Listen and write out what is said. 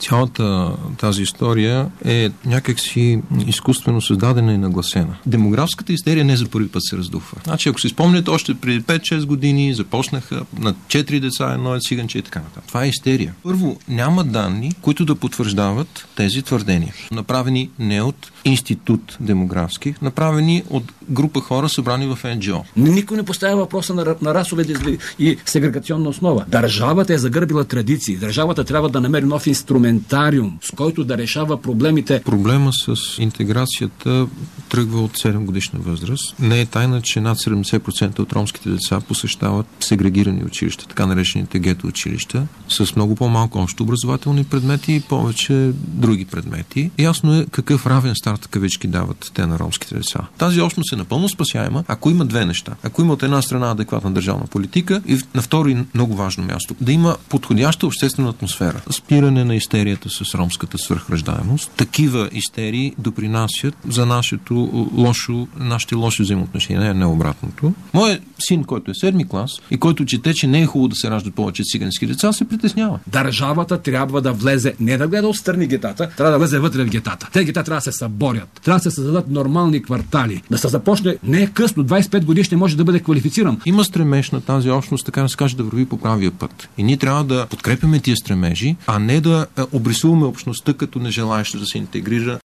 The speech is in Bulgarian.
Цялата тази история е някакси изкуствено създадена и нагласена. Демографската истерия не за първи път се раздухва. Значи, ако си спомняте, още преди 5-6 години започнаха на 4 деца, едно циганче и така нататък. Това е истерия. Първо, няма данни, които да потвърждават тези твърдения. Направени не от институт демографски, направени от група хора, събрани в НГО. Никой не поставя въпроса на расова и сегрегационна основа. Държавата е загърбила традиции. Държавата трябва да намери нов инструментариум, с който да решава проблемите. Проблема с интеграцията тръгва от 7 годишна възраст. Не е тайна, че над 70% от ромските деца посещават сегрегирани училища, така наречените гето училища, с много по-малко общо образователни предмети и повече други предмети. Ясно е какъв равен старт кавички дават те на ромските деца. Тази общност е напълно спасяема, ако има две неща. Ако има от една страна адекватна държавна политика и на второ и много важно място, да има подходяща обществена атмосфера. Спиране на истерията с ромската свръхраждаемост. Такива истерии допринасят за нашите лоши взаимоотношения, не обратното. Моят син, който е 7-ми клас и който чете, че не е хубаво да се раждат повече цигански деца, се притеснява. Държавата трябва да влезе, не да гледа отстрани гетата, трябва да влезе вътре в гетата. Те гета трябва да се съборят. Трябва да се създадат нормални квартали. Да се започне, не е късно, 25 годишни може да бъде квалифициран. Има стремеж на тази общност, така да се каже, да върви по правия път. И ние трябва да подкрепяме тия стремежи, а не да обрисуваме общността като нежелаеща да се интегрира.